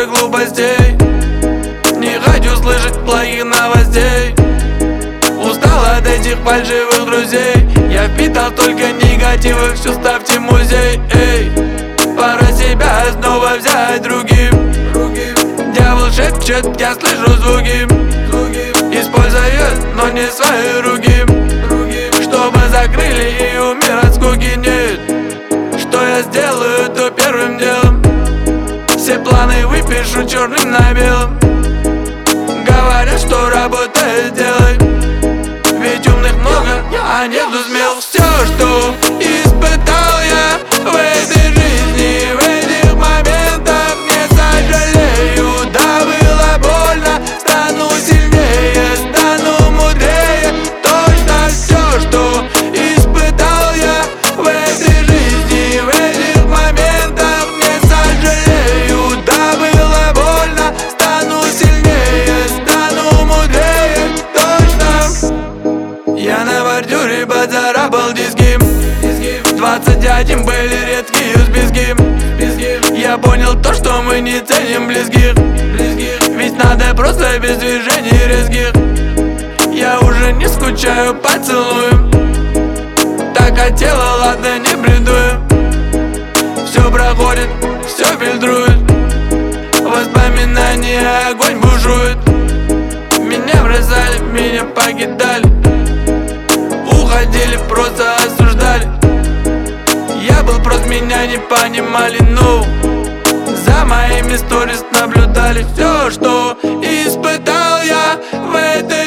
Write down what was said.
больше глупостей. Не хочу слышать плохих новостей. Устал от этих фальшивых друзей. Я впитал только негатив, и все ставьте в музей. Эй, пора себя снова взять другим. Дьявол шепчет, я слышу звуки. Использует, но не свои руки, чтобы закрыли и умер от скуки. Нет, что я сделаю, то первым делом все планы выпишу черным на белом. Говорят, что работает, делай, ведь умных много, а нету смелых. Все, что испытал я в этой жизни, в этих моментах не сожалею. Да, было больно, стану сильнее, стану мудрее. Точно все, что испытал я в этой жизни, в этих моментах не сожалею. Да, было больно, стану сильнее, стану мудрее. Точно. Я на бордюре поцарапал диски. 21 были редкие списки. Я понял то, что мы не ценим близких. Ведь надо просто без движений резких. Я уже не скучаю по поцелуям. Так хотела, ладно, не бредую. Все проходит, все фильтрует. Воспоминания, огонь бушует. Меня бросали, меня покидали. Уходили, просто осуждали. Я был прост, меня не понимали, но за моими сторис наблюдали. Все, что испытал я в этой